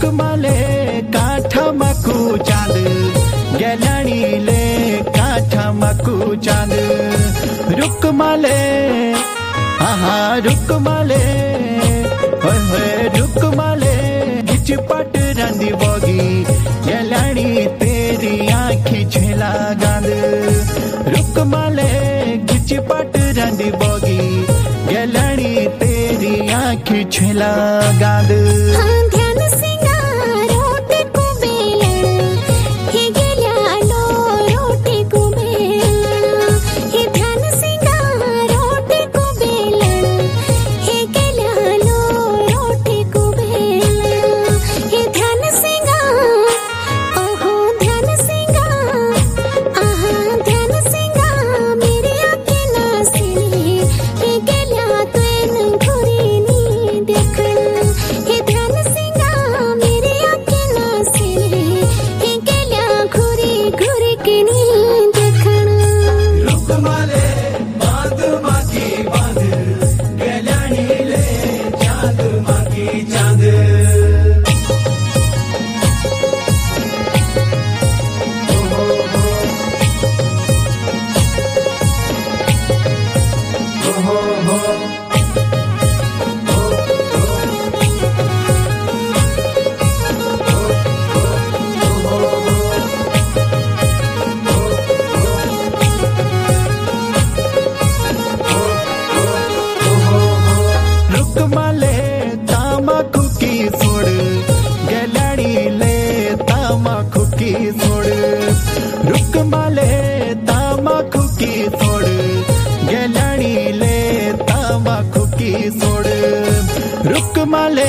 रुकमाले काठामाकू चांद गेलाणीले काठामाकू चांद रुकमाले आहा रुकमाले होय होय रुकमाले गिचपट रंदी बोगी गेलाणी तेरी आँखी झेला गांद रुकमाले गिचपट रंदी बोगी गेलाणी तेरी आँखी झेला गांद रुकमाले तंबाखू की सोड गेलाणी ले तंबाखू की सोड रुकमाले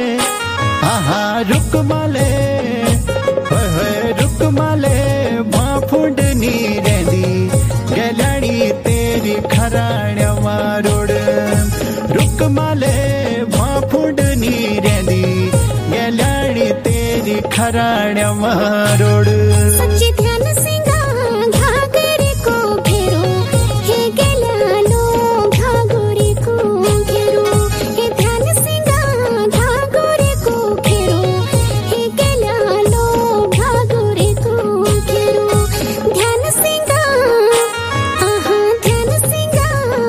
आहा रुकमाले होय होय रुकमाले भाफुंडनी रेंदी गेलाणी तेरी खराण्या मारोड रुकमाले भाफुंडनी रेंदी गेलाणी तेरी खराण्या मारोड सच्चे ध्यान सिंगा घागरे को घेरो हे गेलालो घागरे को घेरो हे ध्यान सिंगा घागरे को घेरो हे गेलालो घागरे को घेरो ध्यान सिंगा आहा ध्यान सिंगा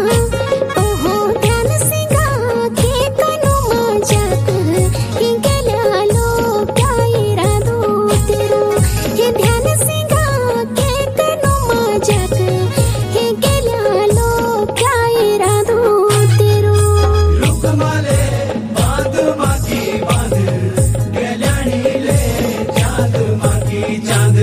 ओहो ध्यान सिंगा के कनो मजाक हे गेलालो कायरा दो तेरो हे ध्यान सिंगा के कनो मजाक हे गेलालो कायरा दो तेरो रुकमाले बांध माकी बांध गेलाणी ले चांद माकी चांद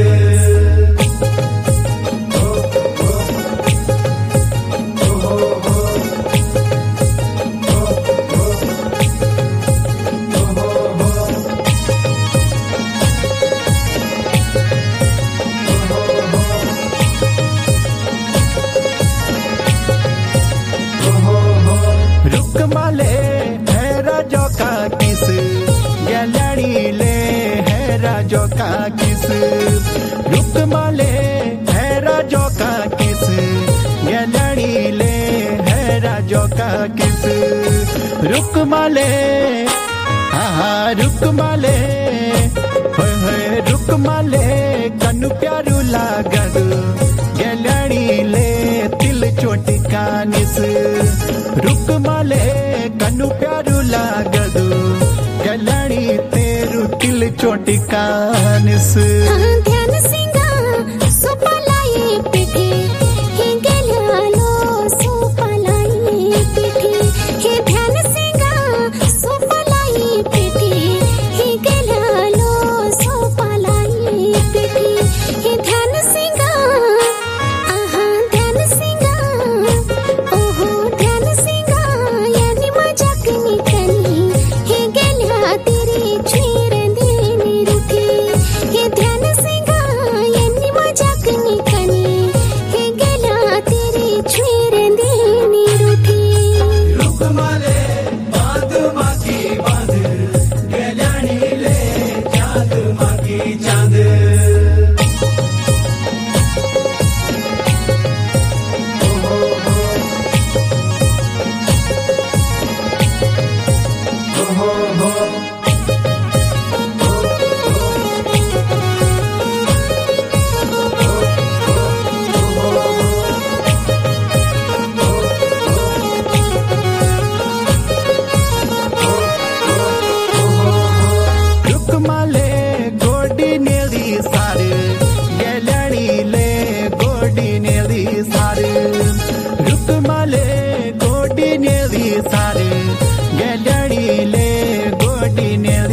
रुकमाले है राजो का किस गेलाणी ले है राजो का किस रुकमाले है राजो का किस गेलाणी ले है राजो का किस रुकमाले आहा रुकमाले होय होय रुकमाले कनु प्यारू लागद गेलाणी ले तिल चोटिका निस रुकमाले कनु प्यारू लागदु गेलाणी तेरू तिल चोटिका निस ध्यान सिंगा सोपालाई पिठी हे गेलालो सोपालाई पिठी हे ध्यान सिंगा सोपालाई पिठी हे गेलालो सोपालाई पिठी हे ध्यान सिंगा आहा ध्यान सिंगा ओहो ध्यान सिंगा यानी मजाक निकली हे गेला तेरी छेर देनी रूठी हे ध्यान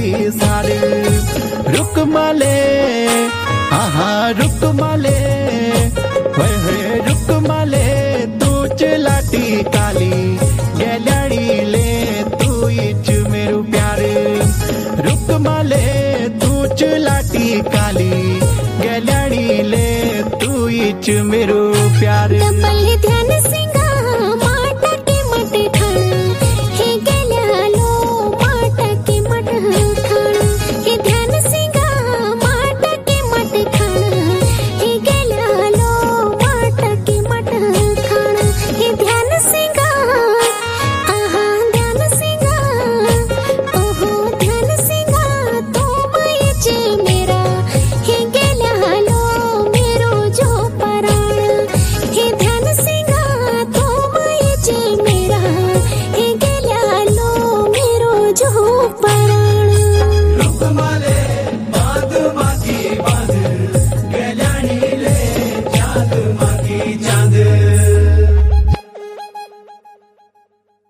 सार रुक माले आहा रुक माले होय रुक माले तू चलाटी काली गल्याड़ी ले तू इच मेरू प्यार रुक माले तू चलाटी काली गल्याड़ी ले तू इच मेरू प्यार। डबल